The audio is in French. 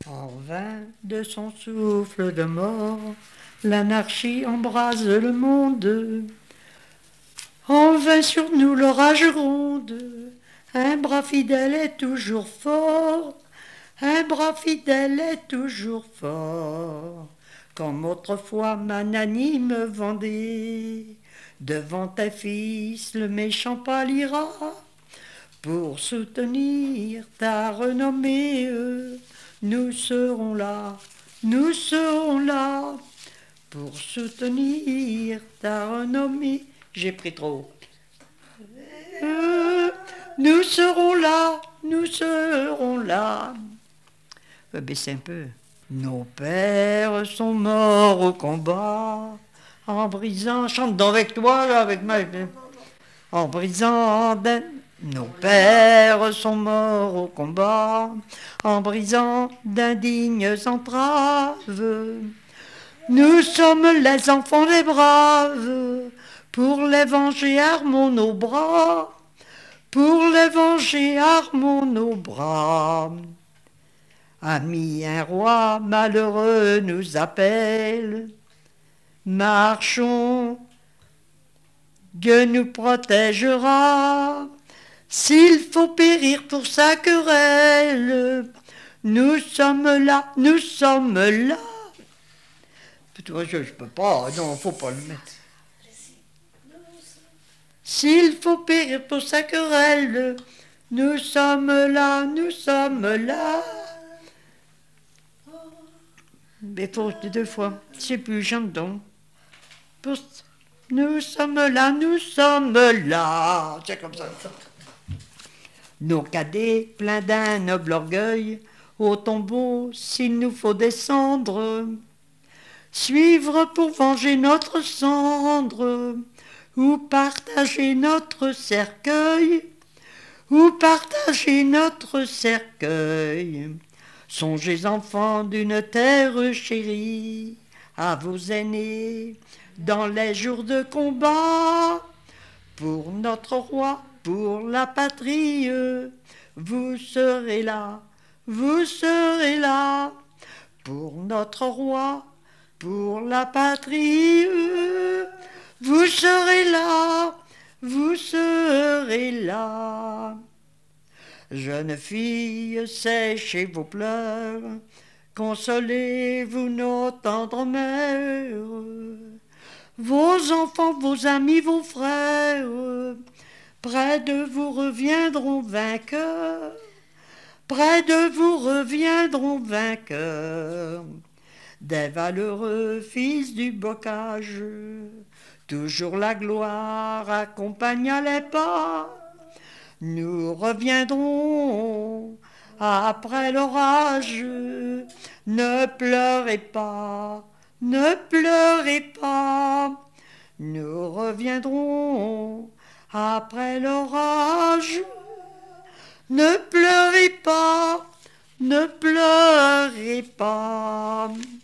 En vain de son souffle de mort, l'anarchie embrase le monde. En vain sur nous l'orage gronde, un bras fidèle est toujours fort, un bras fidèle est toujours fort. Comme autrefois magnanime Vendée, devant tes fils le méchant pâlira, pour soutenir ta renommée, nous serons là, nous serons là, pour soutenir ta renommée. J'ai pris trop. Nous serons là, nous serons là. Baissez un peu. Nos pères sont morts au combat, en brisant, chante donc avec toi, là, avec ma... En brisant nos pères sont morts au combat, en brisant d'indignes entraves. Nous sommes les enfants des braves, pour les venger armons nos bras, pour les venger armons nos bras. Amis, un roi malheureux nous appelle, marchons, Dieu nous protégera. S'il faut périr pour sa querelle, nous sommes là, nous sommes là. Je peux pas, non, faut pas le mettre. S'il faut périr pour sa querelle, nous sommes là, nous sommes là. Mais faut deux fois, je sais plus, chante donc. Nous sommes là, nous sommes là. C'est comme ça. Nos cadets, pleins d'un noble orgueil, au tombeau, s'il nous faut descendre, suivre pour venger notre cendre, ou partager notre cercueil, ou partager notre cercueil. Songez, enfants d'une terre chérie, à vos aînés, dans les jours de combat, pour notre roi, pour la patrie, vous serez là, vous serez là, pour notre roi, pour la patrie, vous serez là, vous serez là. Jeunes filles, séchez vos pleurs, consolez-vous nos tendres mères. Vos enfants, vos amis, vos frères, près de vous reviendront vainqueurs, près de vous reviendront vainqueurs. Des valeureux fils du bocage, toujours la gloire accompagna les pas. Nous reviendrons après l'orage, ne pleurez pas, ne pleurez pas. Nous reviendrons après l'orage, ne pleurez pas, ne pleurez pas.